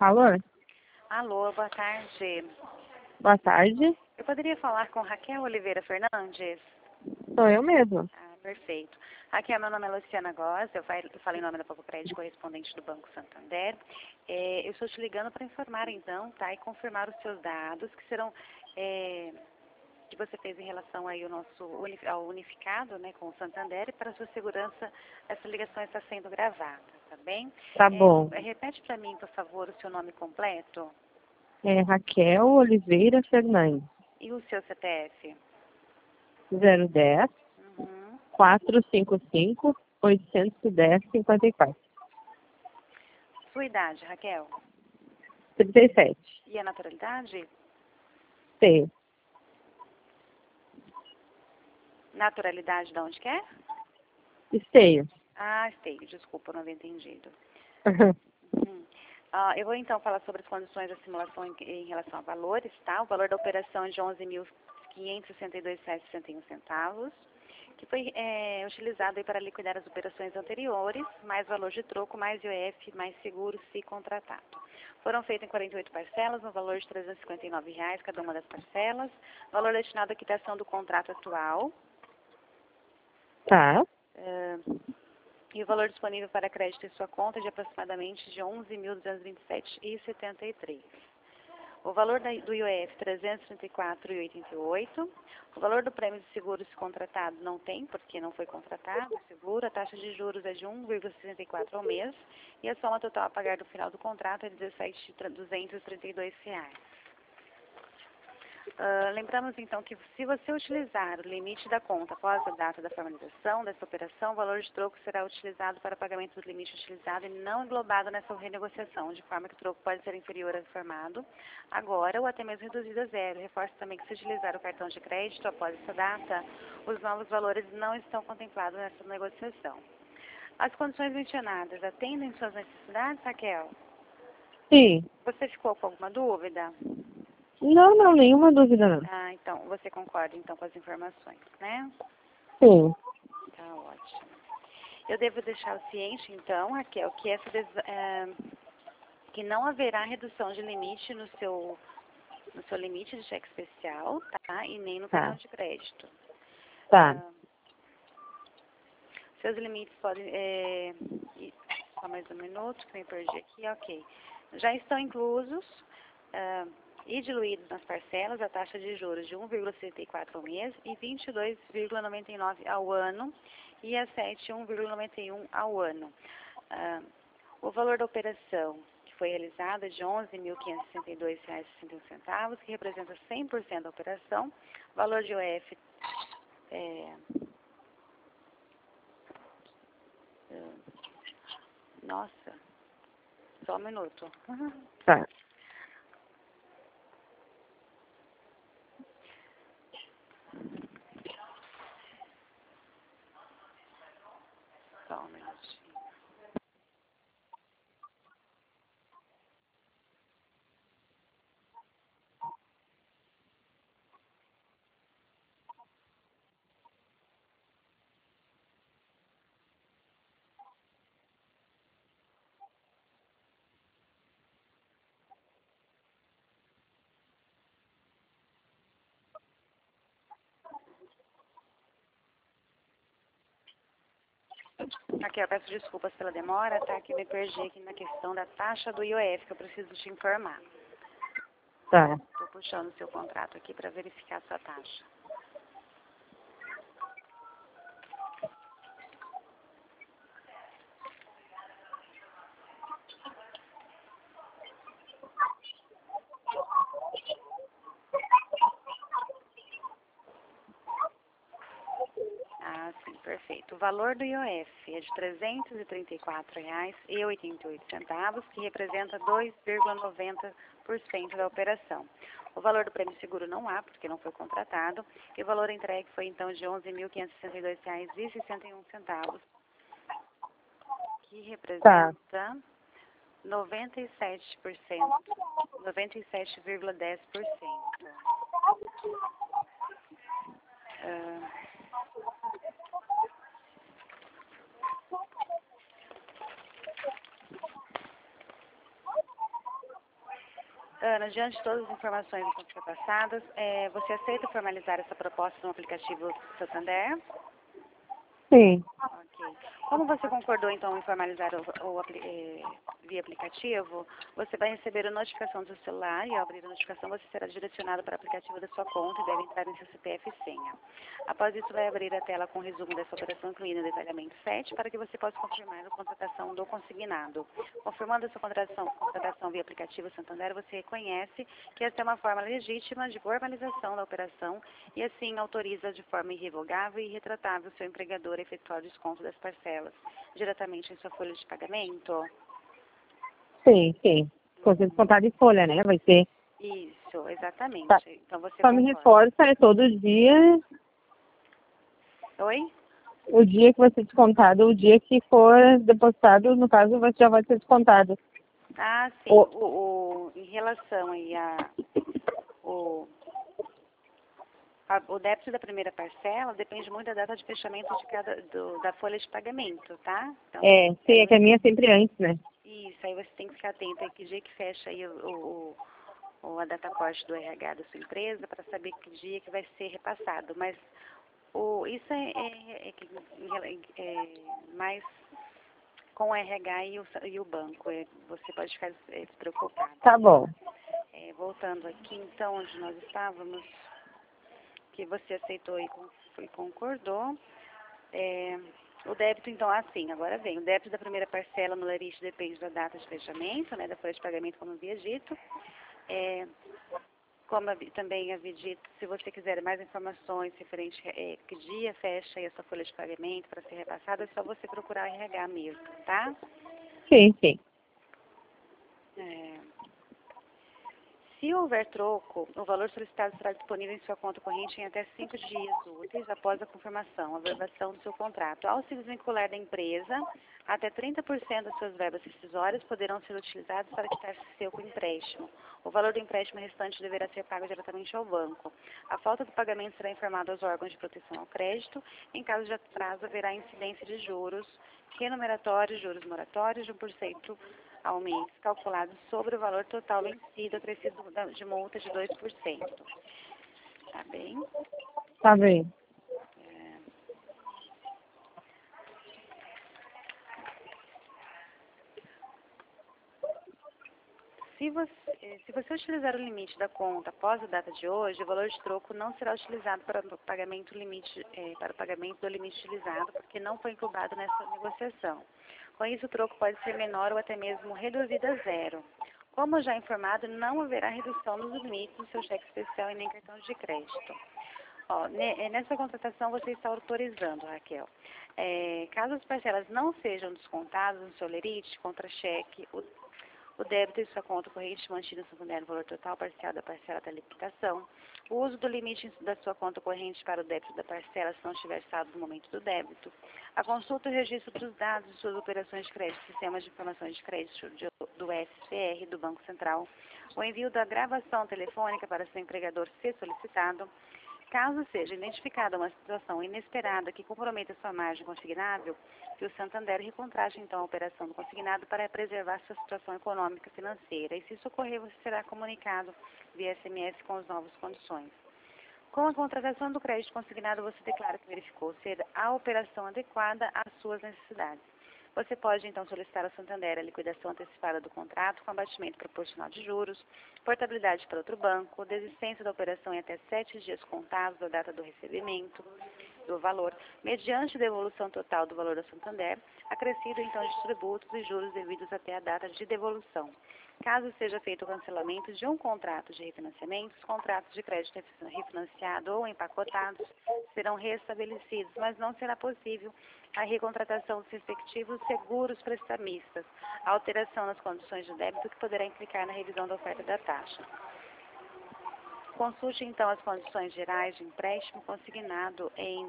Alô? Alô, boa tarde. Boa tarde. Eu poderia falar com Raquel Oliveira Fernandes? Sou eu mesma. Ah, perfeito. Raquel, meu nome é Luciana Góes, eu falei em nome da Povo Crédito, correspondente do Banco Santander. Eu estou te ligando para informar então, tá, e confirmar os seus dados que serão, que você fez em relação aí ao unificado, né, com o Santander, e para sua segurança, essa ligação está sendo gravada, tá bem? Tá bom. Repete para mim, por favor, o seu nome completo É Raquel Oliveira Fernandes. e o seu CPF. 010 Uhum. 455 810 54. Sua idade, Raquel? 37. E a naturalidade? Tenho. Naturalidade de onde que é? Esteio. Ah, esteio, desculpa, não havia entendido. Uhum. Eu vou então falar sobre as condições da simulação em relação a valores, tá? O valor da operação é de R$ 11.562,61, que foi utilizado aí para liquidar as operações anteriores, mais valor de troco, mais IOF, mais seguro, se contratado. Foram feitas em 48 parcelas, no valor de R$ 359 cada uma das parcelas, valor destinado à quitação do contrato atual. Tá. E o valor disponível para crédito em sua conta é de aproximadamente de R$ 11.227,73. O valor do IOF, R$ 334,88. O valor do prêmio de seguro se contratado não tem, porque não foi contratado o seguro. A taxa de juros é de 1,64 ao mês. E a soma total a pagar no final do contrato é R$ 17.232. Lembramos então que se você utilizar o limite da conta após a data da formalização dessa operação, o valor de troco será utilizado para pagamento do limite utilizado e não englobado nessa renegociação, de forma que o troco pode ser inferior ao informado agora ou até mesmo reduzido a zero. Reforço também que se utilizar o cartão de crédito após essa data, os novos valores não estão contemplados nessa negociação. As condições mencionadas atendem suas necessidades, Raquel? Sim. Você ficou com alguma dúvida? Não, nenhuma dúvida não. Ah, então, você concorda então com as informações, né? Sim. Tá ótimo. Eu devo deixar o ciente, então, Raquel, que que não haverá redução de limite no seu limite de cheque especial, tá? E nem no cartão de crédito. Tá. Seus limites podem... só mais um minuto, que me perdi aqui. Ok. Já estão inclusos... e diluídos nas parcelas a taxa de juros de 1,64 ao mês e 22,99 ao ano e a 1,91 ao ano. O valor da operação que foi realizada é de R$ 11.562,61, que representa 100% da operação. Valor de IOF nossa, só um minuto. Tá. Só um minutinho. Aqui, eu peço desculpas pela demora, tá? Que me perdi aqui na questão da taxa do IOF, que eu preciso te informar. Tá. Estou puxando o seu contrato aqui para verificar a sua taxa. Ah, sim, perfeito. O valor do IOF é de R$ 334,88, que representa 2,90% da operação. O valor do prêmio seguro não há, porque não foi contratado, e o valor entregue foi então de R$ 11.562,61, que representa 97%, 97,10%. Ana, diante de todas as informações que foram passadas, você aceita formalizar essa proposta no aplicativo Santander? Sim. Ok. Como você concordou, então, em formalizar via aplicativo, você vai receber a notificação do seu celular e, ao abrir a notificação, você será direcionado para o aplicativo da sua conta e deve entrar em seu CPF e senha. Após isso, vai abrir a tela com o resumo dessa operação, incluindo o detalhamento 7, para que você possa confirmar a contratação do consignado. Confirmando a sua contratação via aplicativo Santander, você reconhece que esta é uma forma legítima de formalização da operação e, assim, autoriza de forma irrevogável e irretratável o seu empregador a efetuar o desconto das parcelas diretamente em sua folha de pagamento? Sim, sim. Ficou descontado em folha, né? Vai ser. Isso, exatamente. Tá. Então você Só me concorda. reforça, é todo dia, Oi? o dia que vai ser descontado, o dia que for depositado, no caso, já vai ser descontado. Ah, sim. Em relação aí o débito da primeira parcela depende muito da data de fechamento da folha de pagamento, tá? Então, Sim, é que a minha é sempre antes, né? isso, aí você tem que ficar atento aí que dia que fecha aí a data corte do RH da sua empresa para saber que dia que vai ser repassado. Mas isso é mais com o RH e o banco. Você pode ficar despreocupado. Tá bom. Voltando aqui, então, onde nós estávamos, que você aceitou e concordou. O débito, então, assim, agora vem. O débito da primeira parcela no lerite depende da data de fechamento, né, da folha de pagamento, como havia dito. Como também havia dito, se você quiser mais informações referente a que dia fecha aí a sua folha de pagamento para ser repassada, é só você procurar o RH mesmo, tá? Sim, sim. Se houver troco, o valor solicitado será disponível em sua conta corrente em até 5 dias úteis após a confirmação, a verbação do seu contrato. Ao se desvincular da empresa, até 30% das suas verbas rescisórias poderão ser utilizadas para quitar seu empréstimo. O valor do empréstimo restante deverá ser pago diretamente ao banco. A falta do pagamento será informada aos órgãos de proteção ao crédito. Em caso de atraso, haverá incidência de juros renumeratórios, juros moratórios de 1% ao mês, calculado sobre o valor total vencido, acrescido de multa de 2%. Tá bem? Tá bem. Se você utilizar o limite da conta após a data de hoje, o valor de troco não será utilizado para o pagamento do limite utilizado, porque não foi incluído nessa negociação. Com isso, o troco pode ser menor ou até mesmo reduzido a zero. Como já informado, não haverá redução nos limites do seu cheque especial e nem cartão de crédito. Nessa contratação, você está autorizando, Raquel. Caso as parcelas não sejam descontadas no seu lerite, contra-cheque, o débito em sua conta corrente mantido no Santander no valor total parcial da parcela da limitação, o uso do limite da sua conta corrente para o débito da parcela se não estiver saldo no momento do débito, a consulta e o registro dos dados de suas operações de crédito, sistemas de informações de crédito do SPR, do Banco Central, o envio da gravação telefônica para seu empregador ser solicitado. Caso seja identificada uma situação inesperada que comprometa sua margem consignável, que o Santander recontrate então a operação do consignado para preservar sua situação econômica e financeira. E se isso ocorrer, você será comunicado via SMS com as novas condições. Com a contratação do crédito consignado, você declara que verificou ser a operação adequada às suas necessidades. Você pode, então, solicitar ao Santander a liquidação antecipada do contrato com abatimento proporcional de juros, portabilidade para outro banco, desistência da operação em até 7 dias contados da data do recebimento do valor, mediante devolução total do valor do Santander, acrescido, então, de tributos e juros devidos até a data de devolução. Caso seja feito o cancelamento de um contrato de refinanciamento, os contratos de crédito refinanciado ou empacotados serão restabelecidos, mas não será possível a recontratação dos respectivos seguros prestamistas, a alteração nas condições de débito que poderá implicar na revisão da oferta da taxa. Consulte, então, as condições gerais de empréstimo consignado em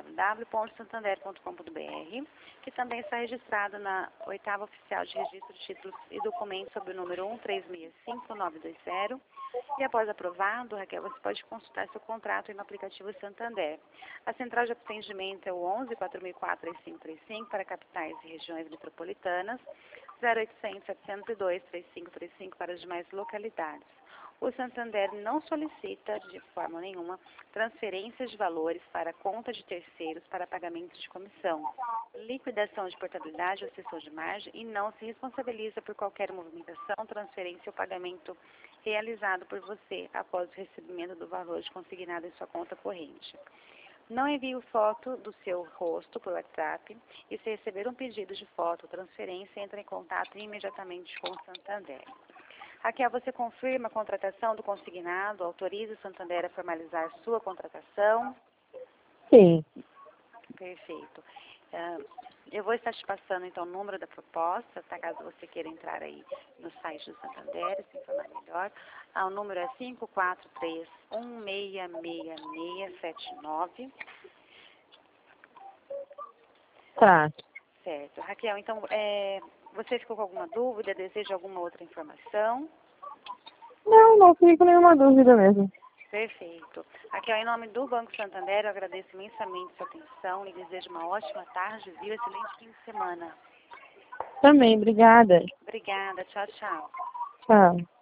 www.santander.com.br, que também está registrado na 8ª Oficial de Registro de Títulos e Documentos sob o número 1365920. E após aprovado, Raquel, você pode consultar seu contrato no aplicativo Santander. A central de atendimento é o 11 4004 3535 para capitais e regiões metropolitanas. 0800 702 3535 para as demais localidades. O Santander não solicita, de forma nenhuma, transferências de valores para a conta de terceiros para pagamento de comissão, liquidação de portabilidade ou cessão de margem e não se responsabiliza por qualquer movimentação, transferência ou pagamento realizado por você após o recebimento do valor de consignado em sua conta corrente. Não envie foto do seu rosto por WhatsApp e se receber um pedido de foto ou transferência, entre em contato imediatamente com o Santander. Raquel, você confirma a contratação do consignado, autoriza o Santander a formalizar sua contratação? Sim. Perfeito. Eu vou estar te passando, então, o número da proposta, tá? Caso você queira entrar aí no site do Santander e se informar melhor. O número é 543-166679. Tá. Certo. Raquel, então, você ficou com alguma dúvida? Deseja alguma outra informação? Não fico com nenhuma dúvida mesmo. Perfeito. Raquel, em nome do Banco Santander, eu agradeço imensamente sua atenção e desejo uma ótima tarde, viu? Excelente fim de semana. Também, obrigada. Obrigada. Tchau, tchau. Tchau.